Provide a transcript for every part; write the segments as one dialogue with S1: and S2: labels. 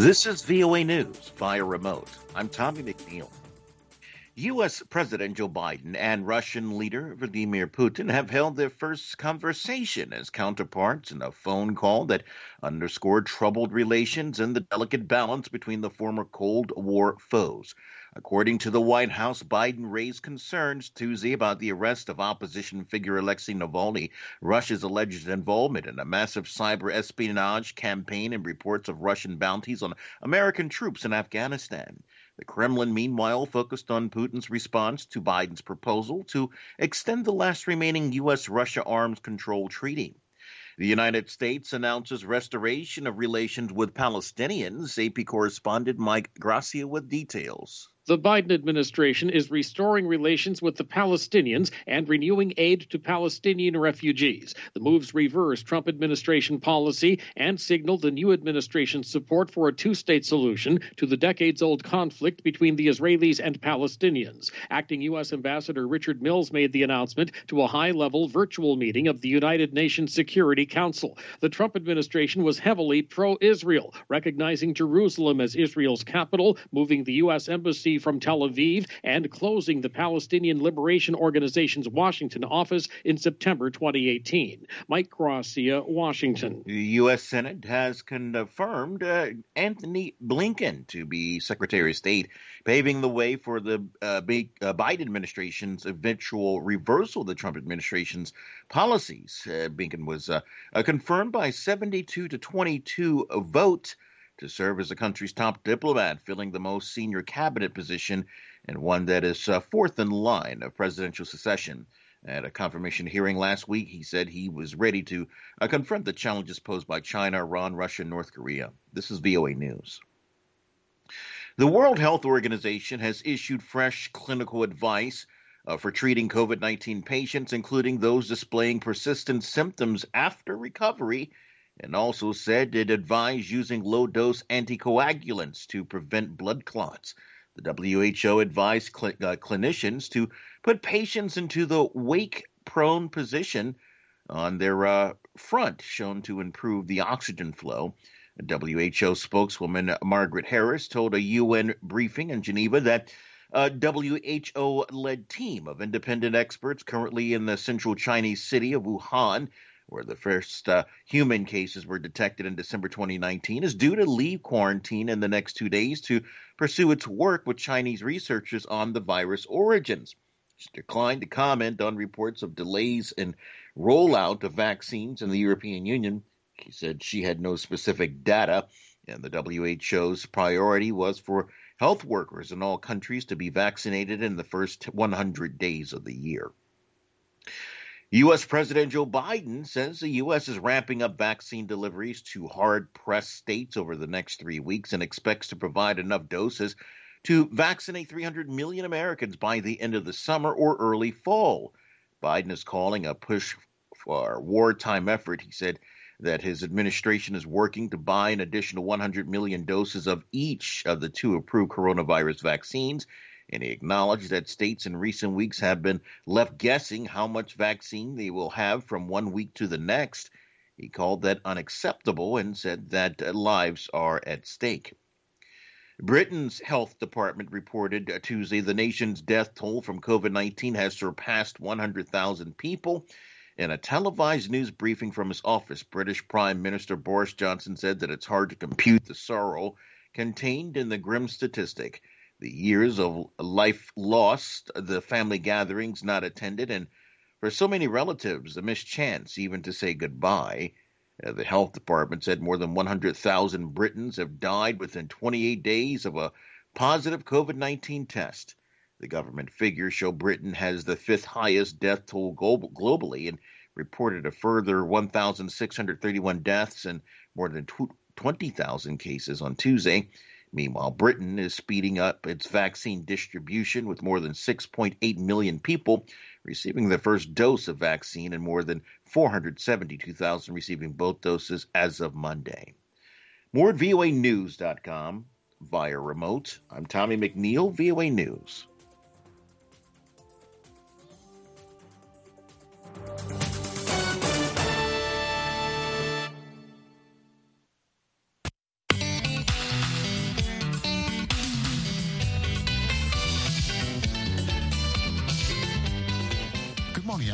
S1: This is VOA News via remote. I'm Tommy McNeil. U.S. President Joe Biden and Russian leader Vladimir Putin have held their first conversation as counterparts in a phone call that underscored troubled relations and the delicate balance between the former Cold War foes. According to the White House, Biden raised concerns Tuesday about the arrest of opposition figure Alexei Navalny, Russia's alleged involvement in a massive cyber espionage campaign, and reports of Russian bounties on American troops in Afghanistan. The Kremlin, meanwhile, focused on Putin's response to Biden's proposal to extend the last remaining U.S.-Russia arms control treaty. The United States announces restoration of relations with Palestinians. AP correspondent Mike Gracia with details.
S2: The Biden administration is restoring relations with the Palestinians and renewing aid to Palestinian refugees. The moves reverse Trump administration policy and signal the new administration's support for a two-state solution to the decades-old conflict between the Israelis and Palestinians. Acting U.S. Ambassador Richard Mills made the announcement to a high-level virtual meeting of the United Nations Security Council. The Trump administration was heavily pro-Israel, recognizing Jerusalem as Israel's capital, moving the U.S. embassy from Tel Aviv, and closing the Palestinian Liberation Organization's Washington office in September 2018. Mike Gracia, Washington.
S1: The U.S. Senate has confirmed Anthony Blinken to be Secretary of State, paving the way for the Biden administration's eventual reversal of the Trump administration's policies. Blinken was confirmed by 72 to 22 vote to serve as the country's top diplomat, filling the most senior cabinet position and one that is fourth in line of presidential succession. At a confirmation hearing last week, he said he was ready to confront the challenges posed by China, Iran, Russia, and North Korea. This is VOA News. The World Health Organization has issued fresh clinical advice for treating COVID-19 patients, including those displaying persistent symptoms after recovery, and also said it advised using low-dose anticoagulants to prevent blood clots. The WHO advised clinicians to put patients into the wake-prone position on their front, shown to improve the oxygen flow. A WHO spokeswoman Margaret Harris told a UN briefing in Geneva that a WHO-led team of independent experts currently in the central Chinese city of Wuhan, where the first human cases were detected in December 2019, is due to leave quarantine in the next 2 days to pursue its work with Chinese researchers on the virus origins. She declined to comment on reports of delays in rollout of vaccines in the European Union. She said she had no specific data, and the WHO's priority was for health workers in all countries to be vaccinated in the first 100 days of the year. U.S. President Joe Biden says the U.S. is ramping up vaccine deliveries to hard-pressed states over the next 3 weeks and expects to provide enough doses to vaccinate 300 million Americans by the end of the summer or early fall. Biden is calling a push for a wartime effort. He said that his administration is working to buy an additional 100 million doses of each of the two approved coronavirus vaccines, and he acknowledged that states in recent weeks have been left guessing how much vaccine they will have from 1 week to the next. He called that unacceptable and said that lives are at stake. Britain's health department reported Tuesday the nation's death toll from COVID-19 has surpassed 100,000 people. In a televised news briefing from his office, British Prime Minister Boris Johnson said that it's hard to compute the sorrow contained in the grim statistic. The years of life lost, the family gatherings not attended, and for so many relatives, the missed chance even to say goodbye. The health department said more than 100,000 Britons have died within 28 days of a positive COVID-19 test. The government figures show Britain has the fifth highest death toll globally and reported a further 1,631 deaths and more than 20,000 cases on Tuesday. Meanwhile, Britain is speeding up its vaccine distribution with more than 6.8 million people receiving their first dose of vaccine and more than 472,000 receiving both doses as of Monday. More at voanews.com via remote. I'm Tommy McNeil, VOA News.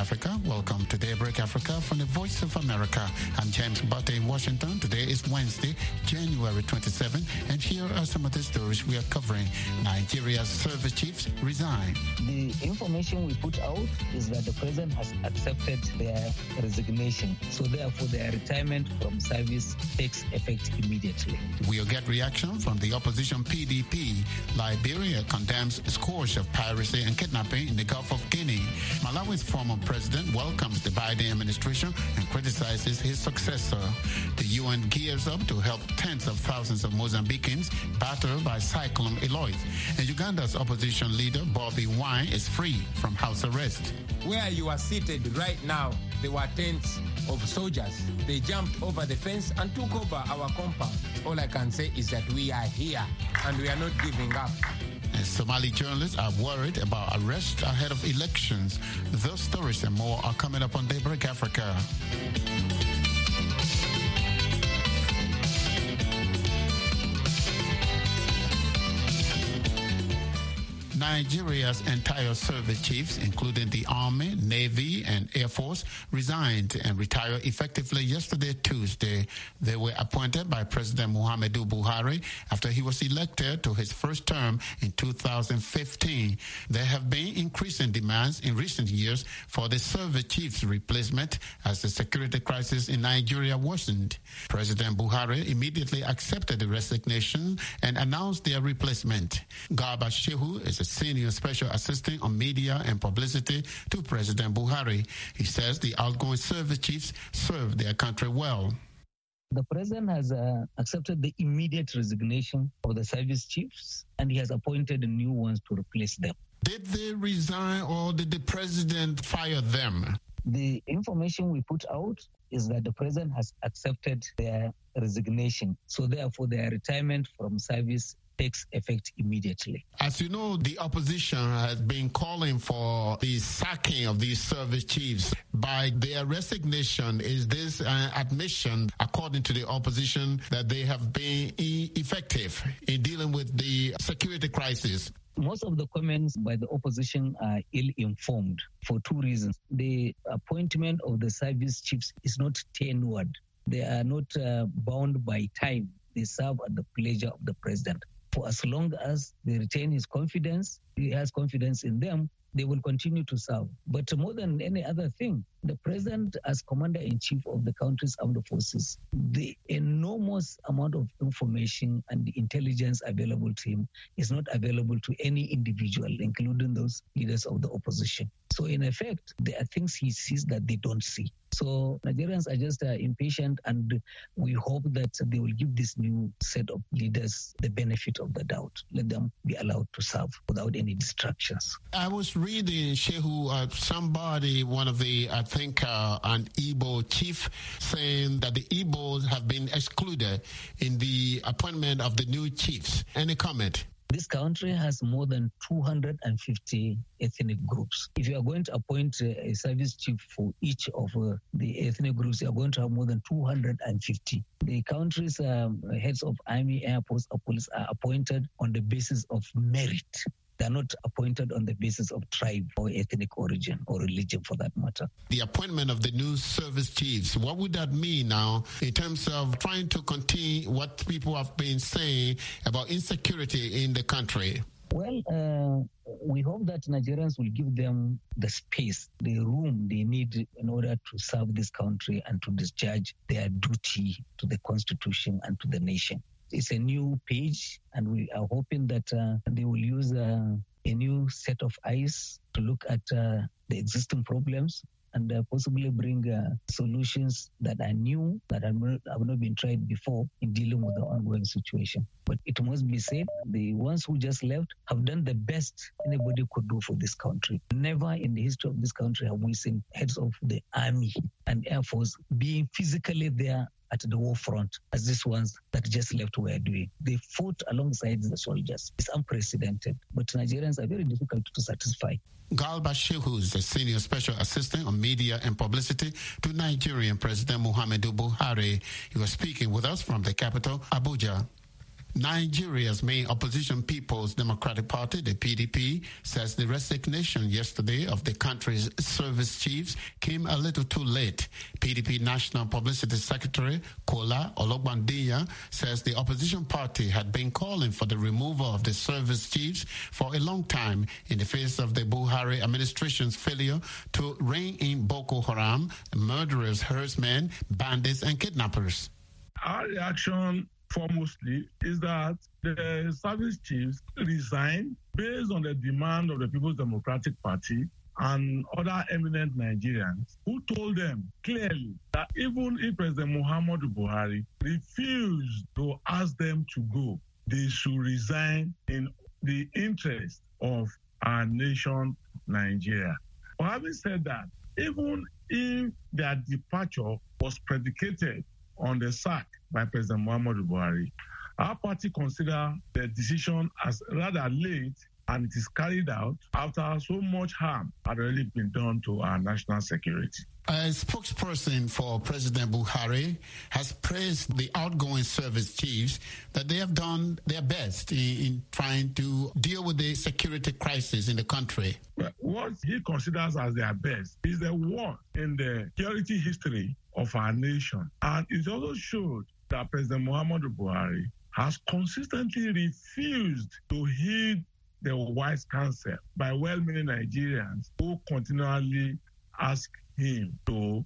S3: Africa. Welcome to Daybreak Africa from the Voice of America. I'm James Butte in Washington. Today is Wednesday, January 27, and here are some of the stories we are covering. Nigeria's service chiefs resign.
S4: The information we put out is that the president has accepted their resignation. So therefore, their retirement from service takes effect immediately.
S3: We'll get reaction from the opposition PDP. Liberia condemns scores of piracy and kidnapping in the Gulf of Guinea. Malawi's former president welcomes the Biden administration and criticizes his successor. The UN gears up to help tens of thousands of Mozambicans battered by Cyclone Eloise. And Uganda's opposition leader, Bobby Wine, is free from house arrest.
S5: Where you are seated right now, there were tents of soldiers. They jumped over the fence and took over our compound. All I can say is that we are here and we are not giving up.
S3: And Somali journalists are worried about arrest ahead of elections. Those stories and more are coming up on Daybreak Africa. Nigeria's entire service chiefs, including the Army, Navy, and Air Force, resigned and retired effectively yesterday, Tuesday. They were appointed by President Muhammadu Buhari after he was elected to his first term in 2015. There have been increasing demands in recent years for the service chief's replacement as the security crisis in Nigeria worsened. President Buhari immediately accepted the resignation and announced their replacement. Garba Shehu is a Senior Special Assistant on Media and Publicity to President Buhari. He says the outgoing service chiefs served their country well.
S4: The president has accepted the immediate resignation of the service chiefs, and he has appointed new ones to replace them.
S3: Did they resign or did the president fire them?
S4: The information we put out is that the president has accepted their resignation. So therefore, their retirement from service takes effect immediately.
S3: As you know, the opposition has been calling for the sacking of these service chiefs. By their resignation, is this an admission, according to the opposition, that they have been effective in dealing with the security crisis?
S4: Most of the comments by the opposition are ill-informed for two reasons. The appointment of the service chiefs is not tenured. They are not bound by time. They serve at the pleasure of the president. For as long as they retain his confidence, he has confidence in them, they will continue to serve. But more than any other thing, the president, as commander-in-chief of the country's armed forces, the enormous amount of information and the intelligence available to him is not available to any individual, including those leaders of the opposition. So in effect, there are things he sees that they don't see. So Nigerians are just impatient, and we hope that they will give this new set of leaders the benefit of the doubt. Let them be allowed to serve without any distractions.
S3: I was reading, Shehu, somebody, one of the, I think, an Igbo chief, saying that the Igbos have been excluded in the appointment of the new chiefs. Any comment?
S4: This country has more than 250 ethnic groups. If you are going to appoint a service chief for each of the ethnic groups, you are going to have more than 250. The country's heads of army, air force, or police are appointed on the basis of merit. They're not appointed on the basis of tribe or ethnic origin or religion, for that matter.
S3: The appointment of the new service chiefs, what would that mean now in terms of trying to continue what people have been saying about insecurity in the country?
S4: Well, we hope that Nigerians will give them the space, the room they need in order to serve this country and to discharge their duty to the Constitution and to the nation. It's a new page, and we are hoping that they will use a new set of eyes to look at the existing problems and possibly bring solutions that are new, that have not been tried before in dealing with the ongoing situation. But it must be said, the ones who just left have done the best anybody could do for this country. Never in the history of this country have we seen heads of the army and air force being physically there at the war front as these ones that just left were doing. They fought alongside the soldiers. It's unprecedented, but Nigerians are very difficult to satisfy.
S3: Garba Shehu is the Senior Special Assistant on Media and Publicity to Nigerian President Muhammadu Buhari. He was speaking with us from the capital, Abuja. Nigeria's main opposition People's Democratic Party, the PDP, says the resignation yesterday of the country's service chiefs came a little too late. PDP National Publicity Secretary Kola Ologbandiya says the opposition party had been calling for the removal of the service chiefs for a long time in the face of the Buhari administration's failure to rein in Boko Haram, murderers, herdsmen, bandits, and kidnappers.
S6: Our reaction foremostly is that the service chiefs resigned based on the demand of the People's Democratic Party and other eminent Nigerians who told them clearly that even if President Muhammadu Buhari refused to ask them to go, they should resign in the interest of our nation, Nigeria. But having said that, even if their departure was predicated on the sack by President Muhammadu Buhari, our party consider the decision as rather late, and it is carried out after so much harm had already been done to our national security.
S3: A spokesperson for President Buhari has praised the outgoing service chiefs that they have done their best in trying to deal with the security crisis in the country.
S6: Well, what he considers as their best is the worst in the security history of our nation. And it also showed that President Muhammadu Buhari has consistently refused to heed the wise counsel by well-meaning Nigerians who continually ask him to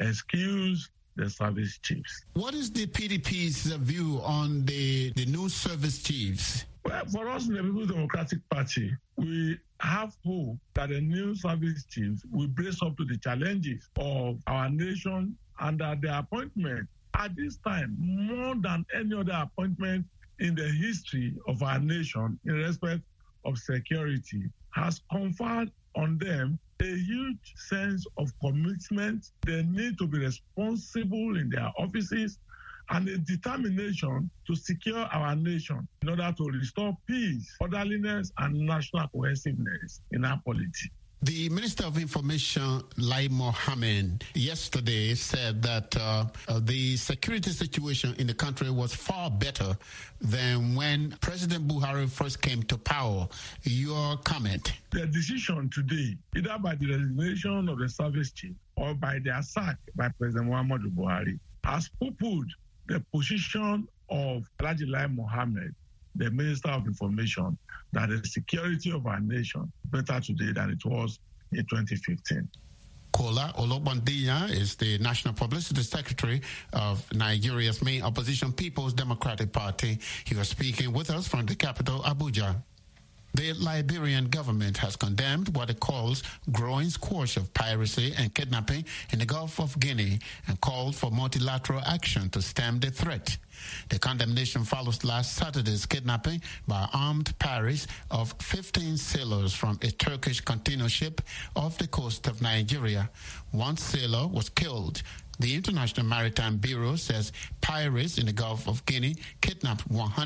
S6: excuse the service chiefs.
S3: What is the PDP's view on the new service chiefs?
S6: Well, for us in the People's Democratic Party, we have hope that the new service chiefs will brace up to the challenges of our nation and that the appointment at this time, more than any other appointment in the history of our nation in respect of security, has conferred on them a huge sense of commitment. They need to be responsible in their offices and a determination to secure our nation in order to restore peace, orderliness, and national cohesiveness in our polity.
S3: The Minister of Information, Lai Mohammed, yesterday said that the security situation in the country was far better than when President Buhari first came to power. Your comment?
S6: The decision today, either by the resignation of the service chief or by their sack by President Muhammadu Buhari, has poo-pooed the position of Alhaji Lai Mohammed, the Minister of Information, that the security of our nation is better today than it was in 2015.
S3: Kola Ologbandiya is the National Publicity Secretary of Nigeria's main opposition People's Democratic Party. He was speaking with us from the capital, Abuja. The Liberian government has condemned what it calls growing scourge of piracy and kidnapping in the Gulf of Guinea and called for multilateral action to stem the threat. The condemnation follows last Saturday's kidnapping by armed pirates of 15 sailors from a Turkish container ship off the coast of Nigeria. One sailor was killed. The International Maritime Bureau says pirates in the Gulf of Guinea kidnapped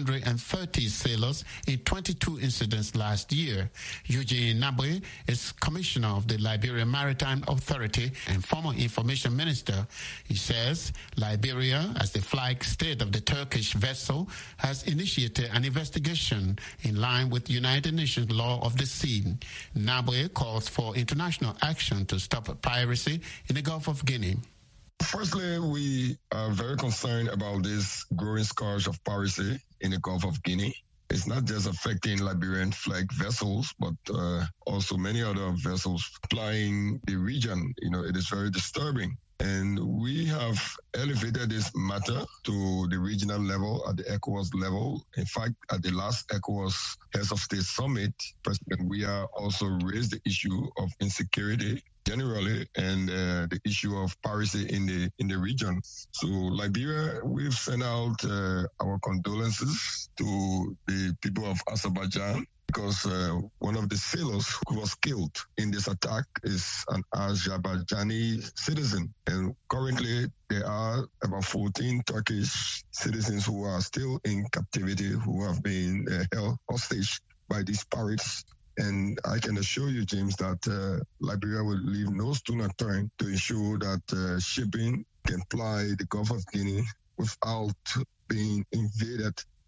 S3: 130 sailors in 22 incidents last year. Eugene Nabwe is commissioner of the Liberian Maritime Authority and former information minister. He says Liberia, as the flag state of the Turkish vessel, has initiated an investigation in line with United Nations law of the sea. Nabwe calls for international action to stop piracy in the Gulf of Guinea.
S7: Firstly, we are very concerned about this growing scourge of piracy in the Gulf of Guinea. It's not just affecting Liberian flag vessels, but also many other vessels flying the region. It is very disturbing. And we have elevated this matter to the regional level, at the ECOWAS level. In fact, at the last ECOWAS Heads of State Summit, President Weah also raised the issue of insecurity generally and the issue of piracy in the region. So Liberia, we've sent out our condolences to the people of Azerbaijan, because one of the sailors who was killed in this attack is an Azerbaijani citizen. And currently, there are about 14 Turkish citizens who are still in captivity, who have been held hostage by these pirates. And I can assure you, James, that Liberia will leave no stone unturned to ensure that shipping can ply the Gulf of Guinea without being invaded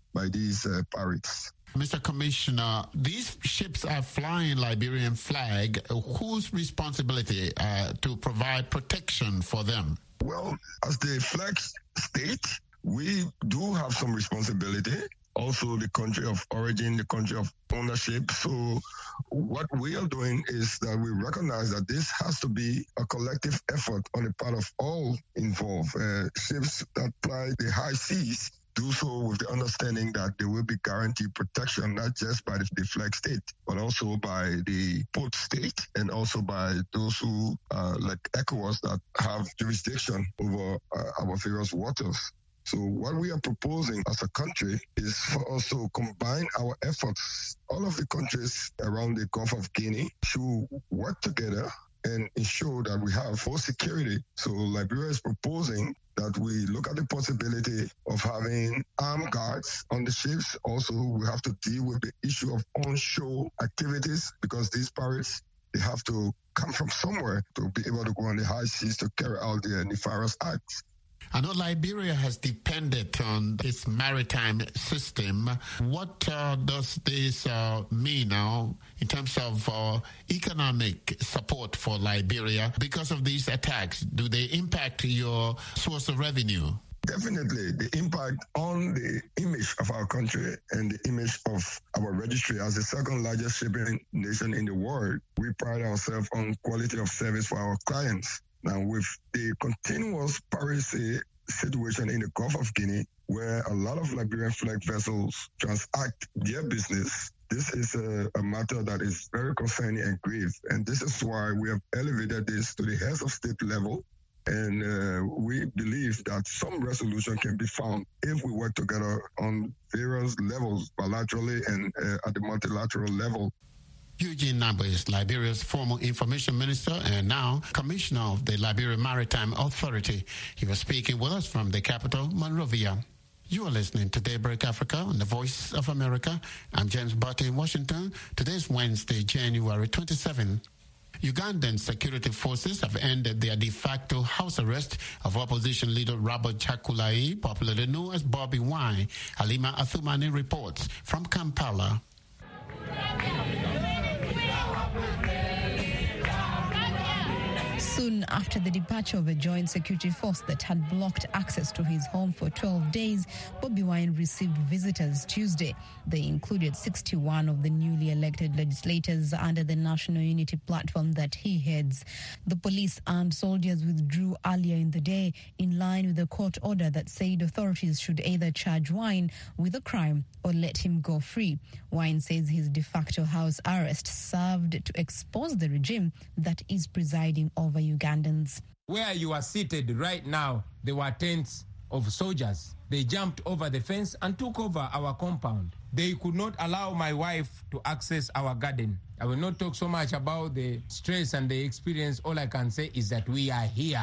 S7: by these pirates.
S3: Mr. Commissioner, these ships are flying Liberian flag. Whose responsibility to provide protection for them?
S7: Well, as the flag state, we do have some responsibility. Also, the country of origin, the country of ownership. So what we are doing is that we recognize that this has to be a collective effort on the part of all involved. Ships that fly the high seas do so with the understanding that they will be guaranteed protection, not just by the flag state, but also by the port state and also by those who, like ECOWAS, that have jurisdiction over our various waters. So what we are proposing as a country is for us to combine our efforts. All of the countries around the Gulf of Guinea should work together and ensure that we have full security. So Liberia is proposing that we look at the possibility of having armed guards on the ships. Also, we have to deal with the issue of onshore activities because these pirates, they have to come from somewhere to be able to go on the high seas to carry out their nefarious acts.
S3: I know Liberia has depended on its maritime system. What does this mean now in terms of economic support for Liberia because of these attacks? Do they impact your source of revenue?
S7: Definitely, the impact on the image of our country and the image of our registry as the second largest shipping nation in the world. We pride ourselves on quality of service for our clients. Now, with the continuous piracy situation in the Gulf of Guinea, where a lot of Liberian flag vessels transact their business, this is a matter that is very concerning and grave. And this is why we have elevated this to the heads of state level. And we believe that some resolution can be found if we work together on various levels, bilaterally and at the multilateral level.
S3: Eugene Nabo is Liberia's former information minister and now commissioner of the Liberia Maritime Authority. He was speaking with us from the capital, Monrovia. You are listening to Daybreak Africa on the Voice of America. I'm James Barty in Washington. Today's Wednesday, January 27th. Ugandan security forces have ended their de facto house arrest of opposition leader Robert Chakulai, popularly known as Bobby Wine. Halima Athumani reports from Kampala.
S8: Soon after the departure of a joint security force that had blocked access to his home for 12 days, Bobby Wine received visitors Tuesday. They included 61 of the newly elected legislators under the National Unity Platform that he heads. The police and soldiers withdrew earlier in the day in line with a court order that said authorities should either charge Wine with a crime or let him go free. Wine says his de facto house arrest served to expose the regime that is presiding over Ugandans.
S5: Where you are seated right now, there were tents of soldiers. They jumped over the fence and took over our compound. They could not allow my wife to access our garden. I will not talk so much about the stress and the experience. All I can say is that we are here.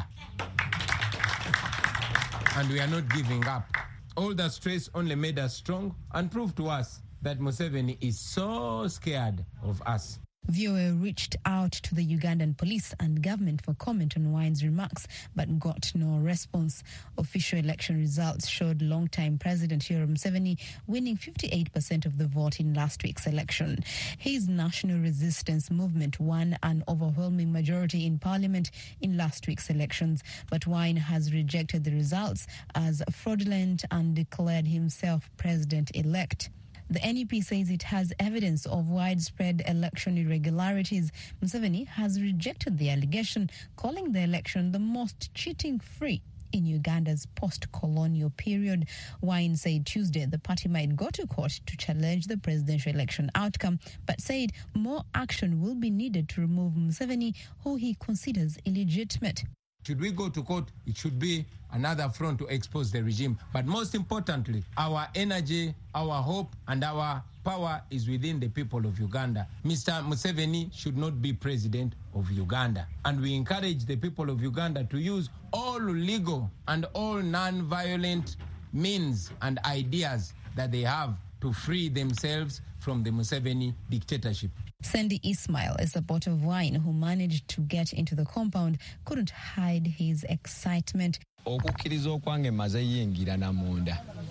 S5: And we are not giving up. All that stress only made us strong and proved to us that Museveni is so scared of us.
S8: VOA reached out to the Ugandan police and government for comment on Wine's remarks, but got no response. Official election results showed longtime President Yoweri Museveni winning 58% of the vote in last week's election. His National Resistance Movement won an overwhelming majority in parliament in last week's elections, but Wine has rejected the results as fraudulent and declared himself president-elect. The NEP says it has evidence of widespread election irregularities. Museveni has rejected the allegation, calling the election the most cheating-free in Uganda's post-colonial period. Wine said Tuesday the party might go to court to challenge the presidential election outcome, but said more action will be needed to remove Museveni, who he considers illegitimate.
S5: Should we go to court, it should be another front to expose the regime. But most importantly, our energy, our hope, and our power is within the people of Uganda. Mr. Museveni should not be president of Uganda. And we encourage the people of Uganda to use all legal and all non-violent means and ideas that they have to free themselves from the Museveni dictatorship.
S8: Sandy Ismail, a supporter of Wine who managed to get into the compound, couldn't hide his excitement.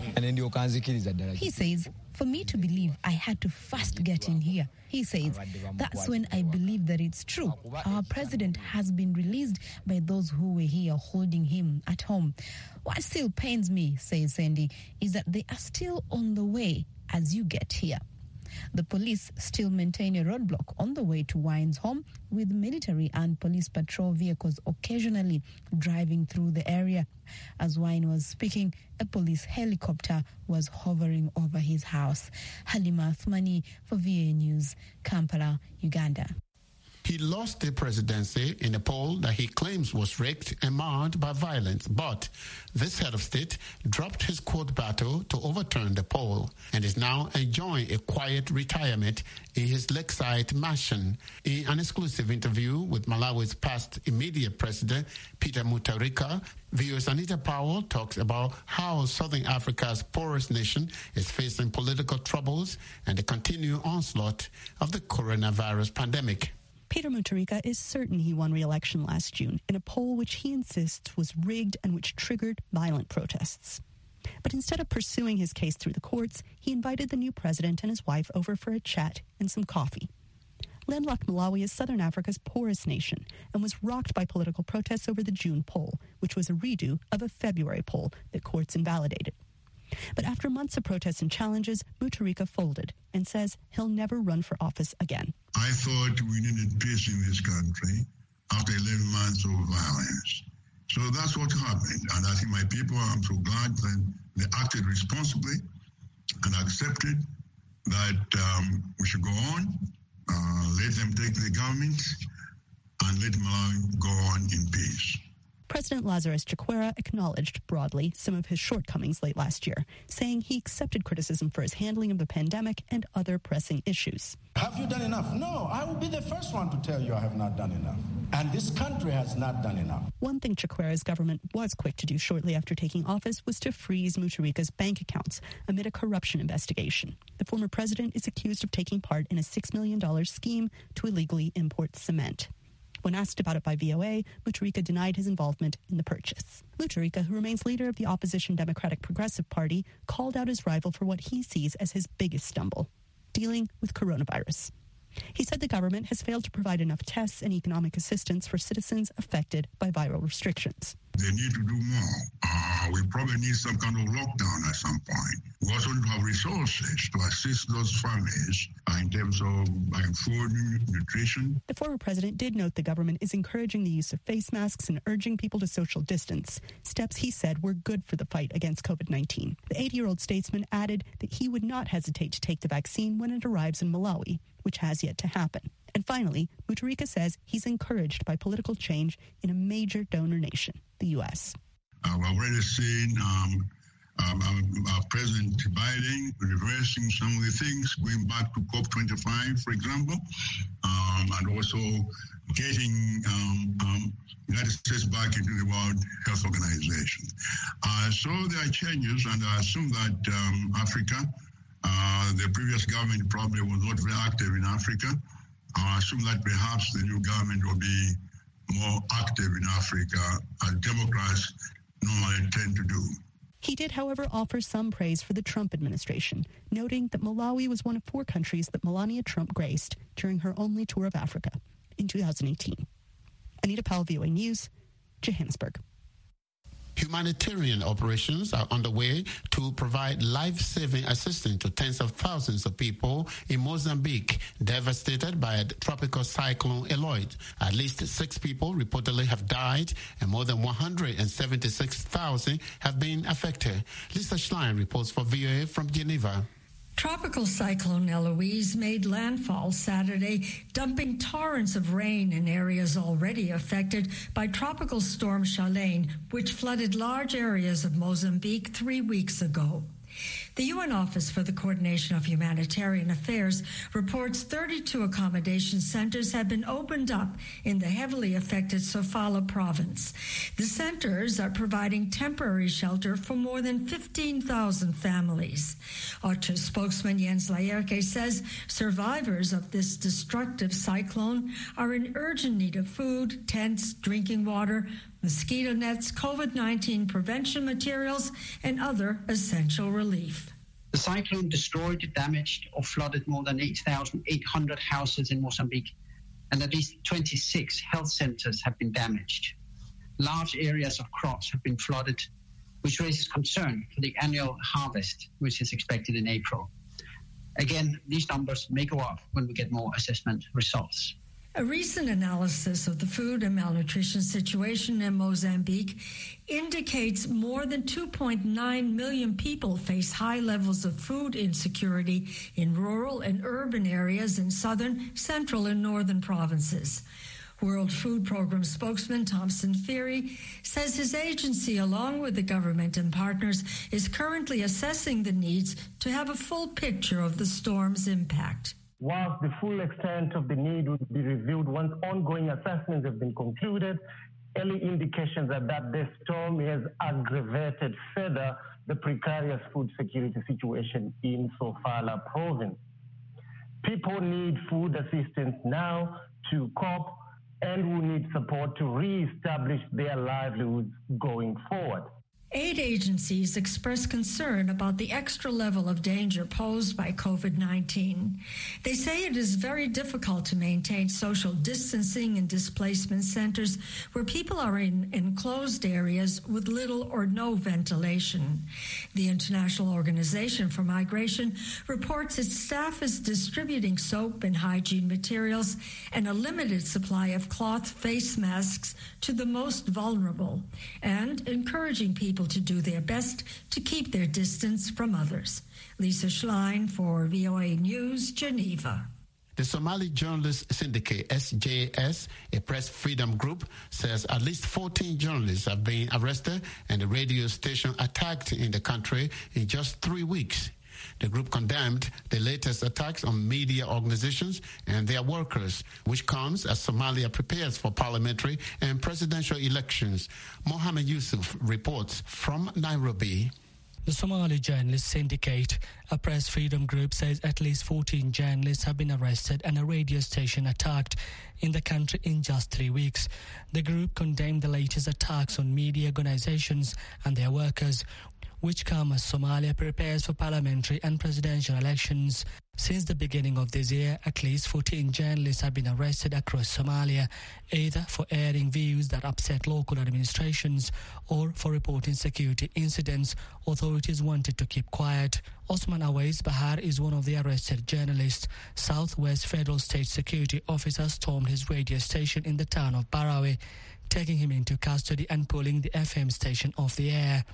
S8: He says, for me to believe, I had to first get in here. He says, that's when I believe that it's true. Our president has been released by those who were here holding him at home. What still pains me, says Sandy, is that they are still on the way as you get here. The police still maintain a roadblock on the way to Wine's home, with military and police patrol vehicles occasionally driving through the area. As Wine was speaking, a police helicopter was hovering over his house. Halima Athmani for VOA News, Kampala, Uganda.
S3: He lost the presidency in a poll that he claims was rigged and marred by violence. But this head of state dropped his court battle to overturn the poll and is now enjoying a quiet retirement in his lakeside mansion. In an exclusive interview with Malawi's past immediate president, Peter Mutharika, VOA's Anita Powell talks about how Southern Africa's poorest nation is facing political troubles and the continued onslaught of the coronavirus pandemic.
S9: Peter Mutharika is certain he won re-election last June in a poll which he insists was rigged and which triggered violent protests. But instead of pursuing his case through the courts, he invited the new president and his wife over for a chat and some coffee. Landlocked Malawi is Southern Africa's poorest nation and was rocked by political protests over the June poll, which was a redo of a February poll that courts invalidated. But after months of protests and challenges, Mutharika folded and says he'll never run for office again.
S10: I thought we needed peace in this country after 11 months of violence. So that's what happened. And I think my people, I'm so glad that they acted responsibly and accepted that we should go on, let them take the government, and let Malawi go on in peace.
S9: President Lazarus Chakwera acknowledged broadly some of his shortcomings late last year, saying he accepted criticism for his handling of the pandemic and other pressing issues.
S11: Have you done enough? No, I will be the first one to tell you I have not done enough. And this country has not done enough.
S9: One thing Chakwera's government was quick to do shortly after taking office was to freeze Mutharika's bank accounts amid a corruption investigation. The former president is accused of taking part in a $6 million scheme to illegally import cement. When asked about it by VOA, Mutharika denied his involvement in the purchase. Mutharika, who remains leader of the opposition Democratic Progressive Party, called out his rival for what he sees as his biggest stumble, dealing with coronavirus. He said the government has failed to provide enough tests and economic assistance for citizens affected by viral restrictions.
S10: They need to do more. We probably need some kind of lockdown at some point. We also need to have resources to assist those families in terms of food, nutrition.
S9: The former president did note the government is encouraging the use of face masks and urging people to social distance, steps he said were good for the fight against COVID-19. The 80-year-old statesman added that he would not hesitate to take the vaccine when it arrives in Malawi, which has yet to happen. And finally, Mutharika says he's encouraged by political change in a major donor nation, the U.S.
S10: We've already seen President Biden reversing some of the things, going back to COP25, for example, and also getting United States back into the World Health Organization. So there are changes, and I assume that Africa, the previous government probably was not very active in Africa. I assume that perhaps the new government will be more active in Africa, as Democrats normally tend to do.
S9: He did, however, offer some praise for the Trump administration, noting that Malawi was one of 4 countries that Melania Trump graced during her only tour of Africa in 2018. Anita Powell, VOA News, Johannesburg.
S3: Humanitarian operations are underway to provide life-saving assistance to tens of thousands of people in Mozambique devastated by a tropical cyclone Eloyd. At least 6 people reportedly have died and more than 176,000 have been affected. Lisa Schlein reports for VOA from Geneva.
S12: Tropical cyclone Eloise made landfall Saturday, dumping torrents of rain in areas already affected by Tropical Storm Charlene, which flooded large areas of Mozambique 3 weeks ago. The UN Office for the Coordination of Humanitarian Affairs reports 32 accommodation centers have been opened up in the heavily affected Sofala province. The centers are providing temporary shelter for more than 15,000 families. OCHA spokesman Jens Laerke says survivors of this destructive cyclone are in urgent need of food, tents, drinking water, mosquito nets, COVID-19 prevention materials, and other essential relief.
S13: The cyclone destroyed, damaged, or flooded more than 8,800 houses in Mozambique, and at least 26 health centers have been damaged. Large areas of crops have been flooded, which raises concern for the annual harvest, which is expected in April. Again, these numbers may go up when we get more assessment results.
S12: A recent analysis of the food and malnutrition situation in Mozambique indicates more than 2.9 million people face high levels of food insecurity in rural and urban areas in southern, central, and northern provinces. World Food Programme spokesman Thompson Feary says his agency, along with the government and partners, is currently assessing the needs to have a full picture of the storm's impact.
S14: Whilst the full extent of the need will be reviewed once ongoing assessments have been concluded, early indications are that this storm has aggravated further the precarious food security situation in Sofala province. People need food assistance now to cope and will need support to re-establish their livelihoods going forward.
S12: Aid agencies express concern about the extra level of danger posed by COVID-19. They say it is very difficult to maintain social distancing in displacement centers where people are in enclosed areas with little or no ventilation. The International Organization for Migration reports its staff is distributing soap and hygiene materials and a limited supply of cloth face masks to the most vulnerable, and encouraging people to do their best to keep their distance from others. Lisa Schlein for VOA News, Geneva.
S3: The Somali Journalists Syndicate, SJS, a press freedom group, says at least 14 journalists have been arrested and a radio station attacked in the country in just 3 weeks. The group condemned the latest attacks on media organizations and their workers, which comes as Somalia prepares for parliamentary and presidential elections. Mohammed Yusuf reports from Nairobi.
S15: The Somali Journalists Syndicate, a press freedom group, says at least 14 journalists have been arrested and a radio station attacked in the country in just 3 weeks. The group condemned the latest attacks on media organizations and their workers, which come as Somalia prepares for parliamentary and presidential elections. Since the beginning of this year, at least 14 journalists have been arrested across Somalia, either for airing views that upset local administrations or for reporting security incidents authorities wanted to keep quiet. Osman Awais Bahar is one of the arrested journalists. Southwest Federal State Security officers stormed his radio station in the town of Barawe, taking him into custody and pulling the FM station off the air.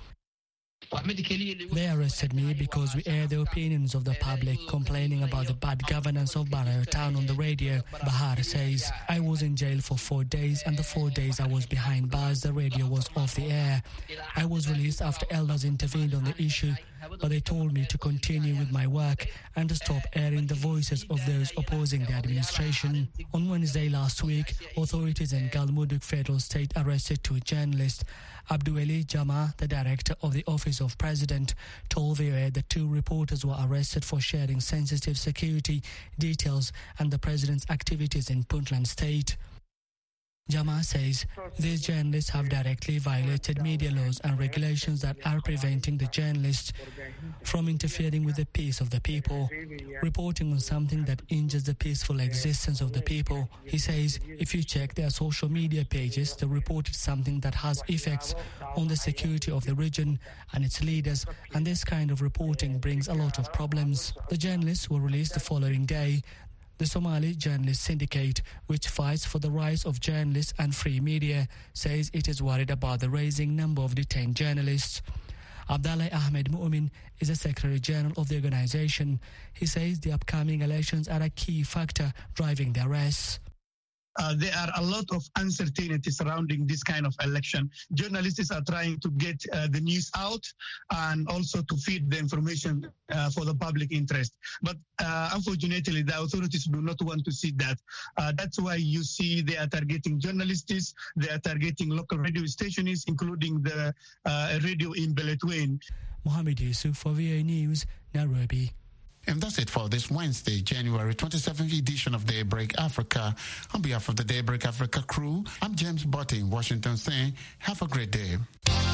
S15: They arrested me because we air the opinions of the public complaining about the bad governance of Barawe town on the radio, Bahar says. I was in jail for 4 days, and the 4 days I was behind bars, the radio was off the air. I was released after elders intervened on the issue, but they told me to continue with my work and to stop airing the voices of those opposing the administration. On Wednesday last week, authorities in Galmudug Federal State arrested 2 journalists. Abdueli Jama, the director of the Office of President, told VOA the 2 reporters were arrested for sharing sensitive security details and the president's activities in Puntland State. Jama says these journalists have directly violated media laws and regulations that are preventing the journalists from interfering with the peace of the people, reporting on something that injures the peaceful existence of the people. He says if you check their social media pages, they reported something that has effects on the security of the region and its leaders, and this kind of reporting brings a lot of problems. The journalists were released the following day. The Somali Journalists Syndicate, which fights for the rights of journalists and free media, says it is worried about the rising number of detained journalists. Abdallah Ahmed Mu'min is a Secretary General of the organization. He says the upcoming elections are a key factor driving the arrests.
S16: There are a lot of uncertainty surrounding this kind of election. Journalists are trying to get the news out and also to feed the information for the public interest. But unfortunately, the authorities do not want to see that. That's why you see they are targeting journalists, they are targeting local radio stations, including the radio in Beledweyne.
S15: Mohammed Yusuf for VOA News, Nairobi.
S3: And that's it for this Wednesday, January 27th edition of Daybreak Africa. On behalf of the Daybreak Africa crew, I'm James Botti in Washington saying, have a great day.